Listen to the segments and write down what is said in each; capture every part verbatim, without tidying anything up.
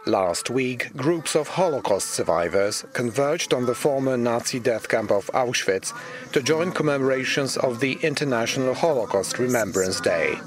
Last week, groups of Holocaust survivors converged on the former Nazi death camp of Auschwitz to join commemorations of the International Holocaust Remembrance Day.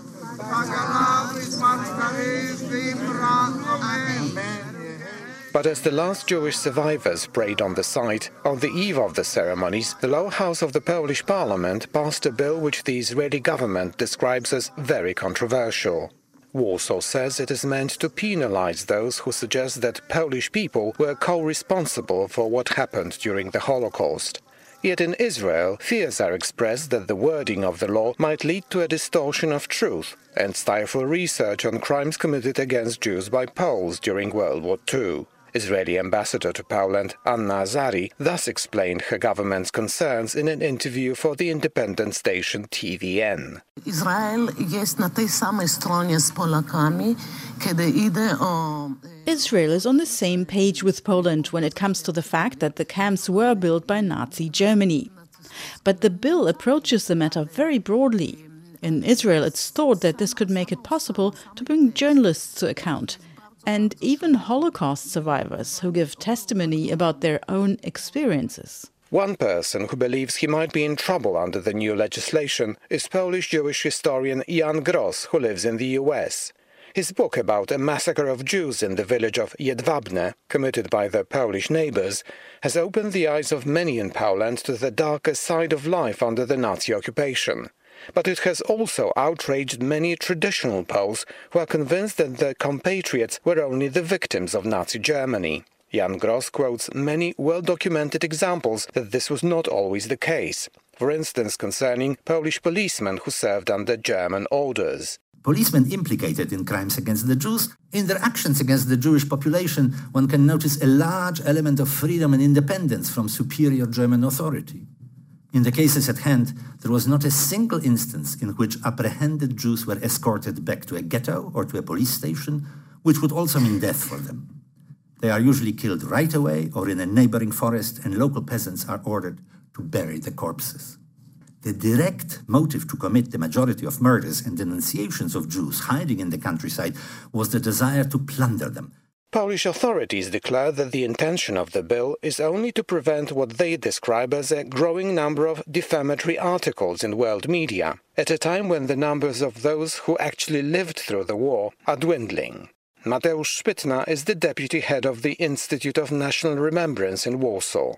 But as the last Jewish survivors prayed on the site, on the eve of the ceremonies, the lower house of the Polish parliament passed a bill which the Israeli government describes as very controversial. Warsaw says it is meant to penalize those who suggest that Polish people were co-responsible for what happened during the Holocaust. Yet in Israel, fears are expressed that the wording of the law might lead to a distortion of truth and stifle research on crimes committed against Jews by Poles during World War Two. Israeli ambassador to Poland, Anna Azari, thus explained her government's concerns in an interview for the independent station T V N. Israel jest na tej samej stronie z Polakami, kiedy idzie o... Israel is on the same page with Poland when it comes to the fact that the camps were built by Nazi Germany. But the bill approaches the matter very broadly. In Israel, it's thought that this could make it possible to bring journalists to account, and even Holocaust survivors who give testimony about their own experiences. One person who believes he might be in trouble under the new legislation is Polish Jewish historian Jan Gross, who lives in the U S. His book about a massacre of Jews in the village of Jedwabne, committed by their Polish neighbors, has opened the eyes of many in Poland to the darker side of life under the Nazi occupation. But it has also outraged many traditional Poles who are convinced that their compatriots were only the victims of Nazi Germany. Jan Gross quotes many well-documented examples that this was not always the case, for instance concerning Polish policemen who served under German orders. Policemen implicated in crimes against the Jews, in their actions against the Jewish population, one can notice a large element of freedom and independence from superior German authority. In the cases at hand, there was not a single instance in which apprehended Jews were escorted back to a ghetto or to a police station, which would also mean death for them. They are usually killed right away or in a neighboring forest, and local peasants are ordered to bury the corpses. The direct motive to commit the majority of murders and denunciations of Jews hiding in the countryside was the desire to plunder them. Polish authorities declare that the intention of the bill is only to prevent what they describe as a growing number of defamatory articles in world media, at a time when the numbers of those who actually lived through the war are dwindling. Mateusz Szpytna is the deputy head of the Institute of National Remembrance in Warsaw.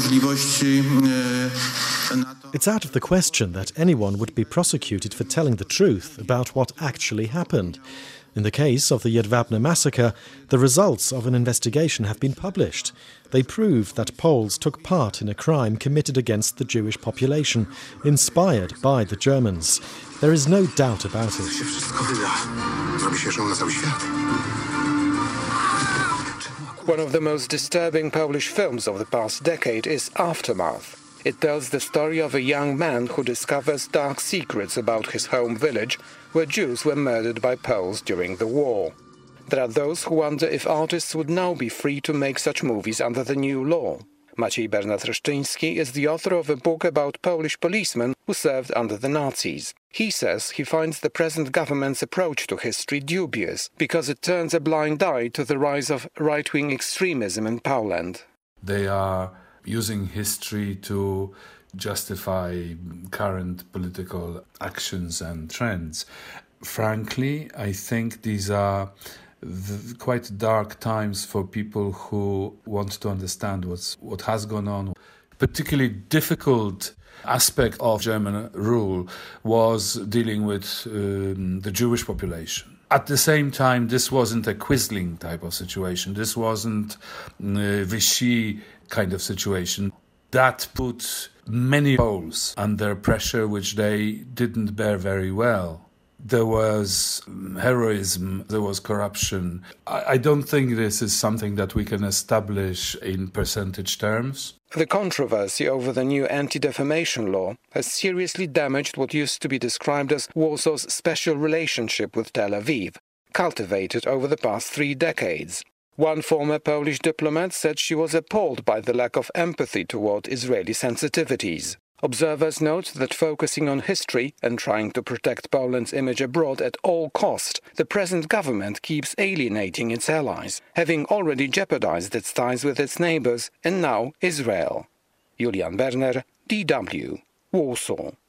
It's out of the question that anyone would be prosecuted for telling the truth about what actually happened. In the case of the Jedwabne massacre, the results of an investigation have been published. They prove that Poles took part in a crime committed against the Jewish population, inspired by the Germans. There is no doubt about it. One of the most disturbing Polish films of the past decade is Aftermath. It tells the story of a young man who discovers dark secrets about his home village, where Jews were murdered by Poles during the war. There are those who wonder if artists would now be free to make such movies under the new law. Maciej Bernat-Reszczyński is the author of a book about Polish policemen who served under the Nazis. He says he finds the present government's approach to history dubious because it turns a blind eye to the rise of right-wing extremism in Poland. They are using history to justify current political actions and trends. Frankly, I think these are the quite dark times for people who want to understand what's what has gone on. Particularly difficult aspect of German rule was dealing with um, the Jewish population. At the same time, this wasn't a Quisling type of situation. This wasn't uh, Vichy kind of situation. That put many Poles under pressure which they didn't bear very well. There was heroism, there was corruption. I, I don't think this is something that we can establish in percentage terms. The controversy over the new anti-defamation law has seriously damaged what used to be described as Warsaw's special relationship with Tel Aviv, cultivated over the past three decades. One former Polish diplomat said she was appalled by the lack of empathy toward Israeli sensitivities. Observers note that focusing on history and trying to protect Poland's image abroad at all cost, the present government keeps alienating its allies, having already jeopardized its ties with its neighbors and now Israel. Julian Berner, D W, Warsaw.